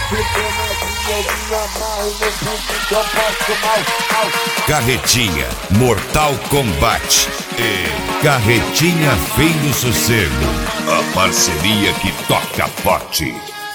Carretinha, Mortal Kombat e Carretinha Vem do Sossego. A parceria que toca forte.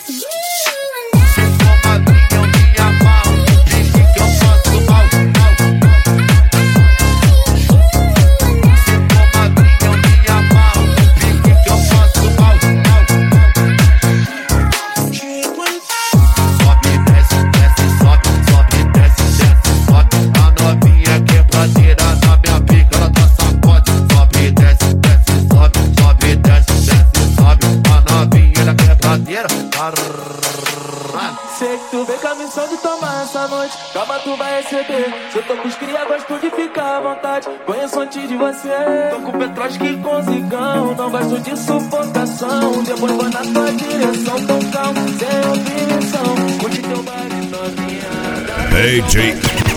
Sei que tu vem com a missão de tomar essa noite. Calma, tu vai receber. Se eu tô com os cria, gosto de ficar à vontade. Conheço antes de você. Tô com Petroski com Zigão. Não gosto de sufocação. Depois vou na tua direção. Tão calmo, sem opinião. Curte teu baile novinha. DJ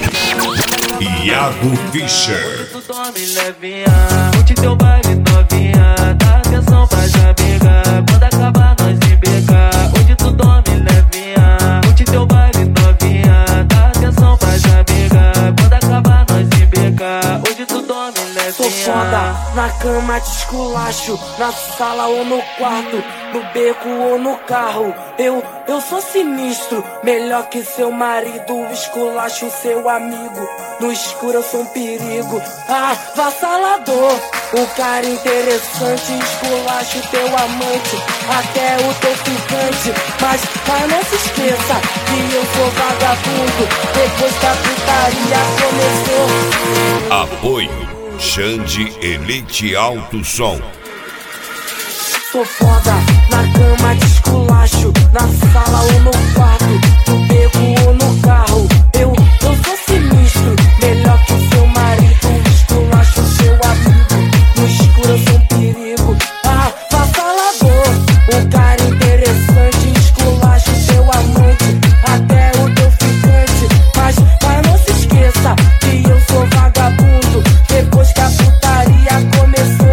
Iago Fischer. Tu dorme levinha. Curte teu baile novinha. Dá atenção pra já pegar. Quando acabar nós embecar. Hoje tu dorme levinha. Curte teu baile novinha. Dá atenção pra já pegar. Quando acabar nós embecar. Hoje tu dorme levinha. Sou foda, na cama te esculacho. Na sala ou no quarto, no beco ou no carro. Eu sou sinistro, melhor que seu marido. Esculacho seu amigo, no escuro eu sou um perigo. Avassalador, um cara interessante. Esculacho teu amante, até o teu ficante. Mas não se esqueça que eu sou vagabundo. Depois que a putaria começou. Apoio Xande Elite Alto Som. Sou foda, na cama te esculacho. Na sala ou no quarto, no beco ou no carro. Eu sou sinistro, melhor que o seu marido. Esculacho seu amigo, no escuro eu sou um perigo. Avassalador, um cara interessante. Esculacho seu amante, até o teu ficante. Mas não se esqueça que eu sou vagabundo. Depois que a putaria começou.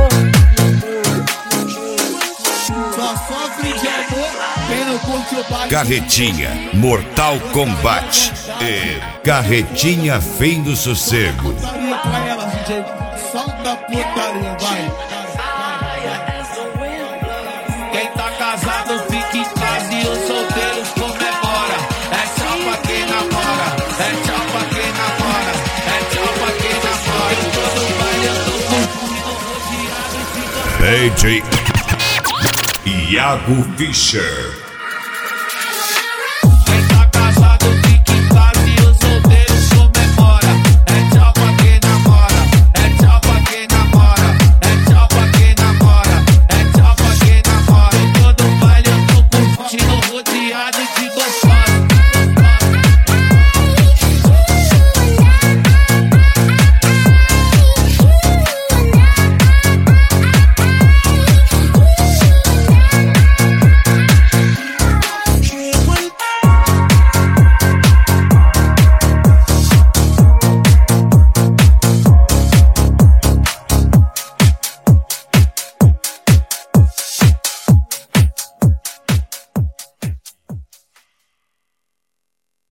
Carretinha, Mortal Kombat e Carretinha Vem do Sossego. Solta a putaria, vai. Quem tá casado fica em casa e os solteiros comemora. É tchau pra quem namora, é tchau pra quem namora, é tchau pra quem namora. Eu tô no baile, eu tô curtindo, rodeado e fica... DJ Iago Fischer.